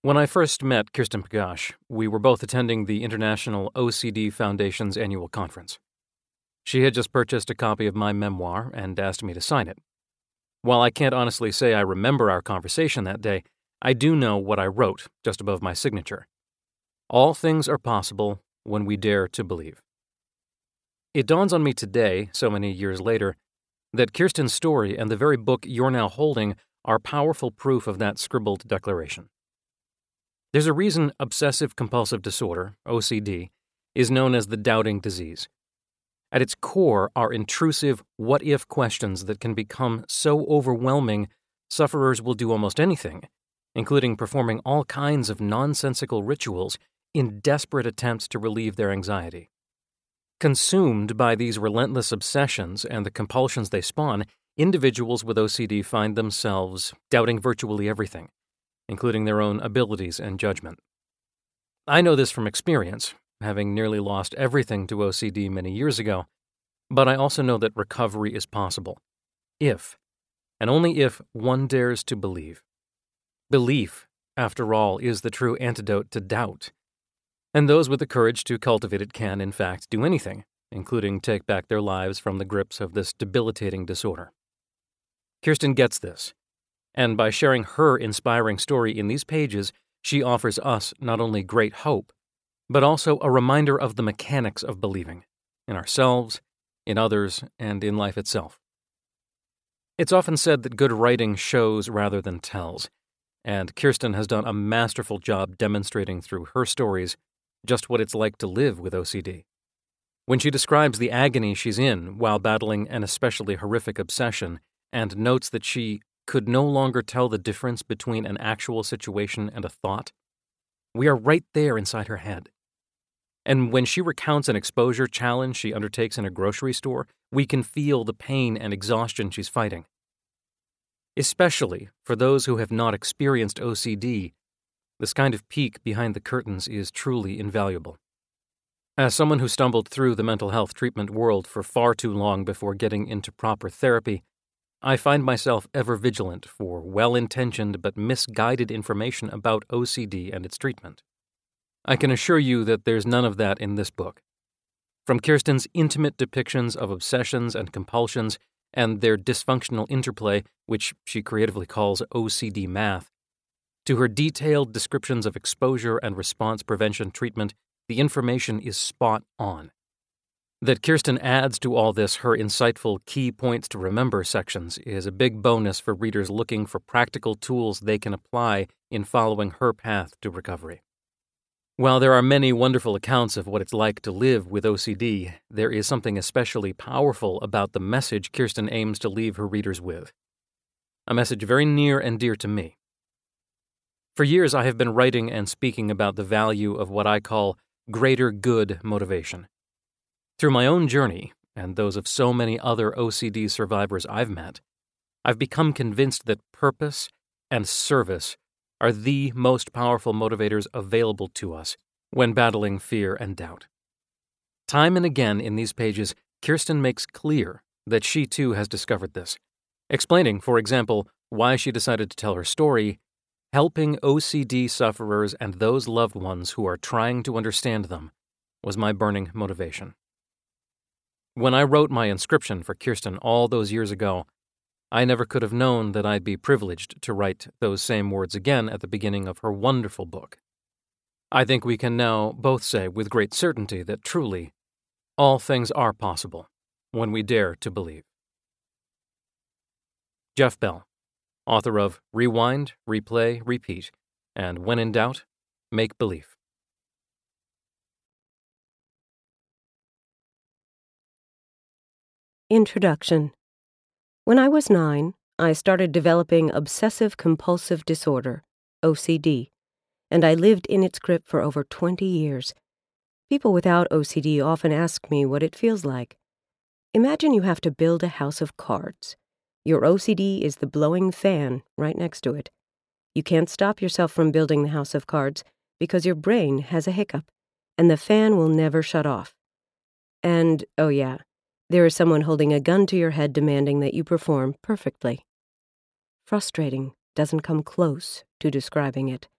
When I first met Kirsten Pagash, we were both attending the International OCD Foundation's annual conference. She had just purchased a copy of my memoir and asked me to sign it. While I can't honestly say I remember our conversation that day, I do know what I wrote just above my signature. All things are possible when we dare to believe. It dawns on me today, so many years later, that Kirsten's story and the very book you're now holding are powerful proof of that scribbled declaration. There's a reason obsessive-compulsive disorder, OCD, is known as the doubting disease. At its core are intrusive what-if questions that can become so overwhelming sufferers will do almost anything, including performing all kinds of nonsensical rituals in desperate attempts to relieve their anxiety. Consumed by these relentless obsessions and the compulsions they spawn, individuals with OCD find themselves doubting virtually everything, including their own abilities and judgment. I know this from experience, having nearly lost everything to OCD many years ago, but I also know that recovery is possible, if, and only if, one dares to believe. Belief, after all, is the true antidote to doubt, and those with the courage to cultivate it can, in fact, do anything, including take back their lives from the grips of this debilitating disorder. Kirsten gets this, and by sharing her inspiring story in these pages, she offers us not only great hope, but also a reminder of the mechanics of believing, in ourselves, in others, and in life itself. It's often said that good writing shows rather than tells, and Kirsten has done a masterful job demonstrating through her stories just what it's like to live with OCD. When she describes the agony she's in while battling an especially horrific obsession and notes that she could no longer tell the difference between an actual situation and a thought, we are right there inside her head. And when she recounts an exposure challenge she undertakes in a grocery store, we can feel the pain and exhaustion she's fighting. Especially for those who have not experienced OCD, this kind of peek behind the curtains is truly invaluable. As someone who stumbled through the mental health treatment world for far too long before getting into proper therapy, I find myself ever vigilant for well-intentioned but misguided information about OCD and its treatment. I can assure you that there's none of that in this book. From Kirsten's intimate depictions of obsessions and compulsions and their dysfunctional interplay, which she creatively calls OCD math, to her detailed descriptions of exposure and response prevention treatment, the information is spot on. That Kirsten adds to all this her insightful key points to remember sections is a big bonus for readers looking for practical tools they can apply in following her path to recovery. While there are many wonderful accounts of what it's like to live with OCD, there is something especially powerful about the message Kirsten aims to leave her readers with. A message very near and dear to me. For years I have been writing and speaking about the value of what I call greater good motivation. Through my own journey, and those of so many other OCD survivors I've met, I've become convinced that purpose and service are the most powerful motivators available to us when battling fear and doubt. Time and again in these pages, Kirsten makes clear that she too has discovered this, explaining, for example, why she decided to tell her story, helping OCD sufferers and those loved ones who are trying to understand them was my burning motivation. When I wrote my inscription for Kirsten all those years ago, I never could have known that I'd be privileged to write those same words again at the beginning of her wonderful book. I think we can now both say with great certainty that truly, all things are possible when we dare to believe. Jeff Bell, author of Rewind, Replay, Repeat, and When in Doubt, Make Believe. Introduction. When I was 9, I started developing obsessive-compulsive disorder, OCD, and I lived in its grip for over 20 years. People without OCD often ask me what it feels like. Imagine you have to build a house of cards. Your OCD is the blowing fan right next to it. You can't stop yourself from building the house of cards because your brain has a hiccup, and the fan will never shut off. And, oh yeah, there is someone holding a gun to your head demanding that you perform perfectly. Frustrating doesn't come close to describing it.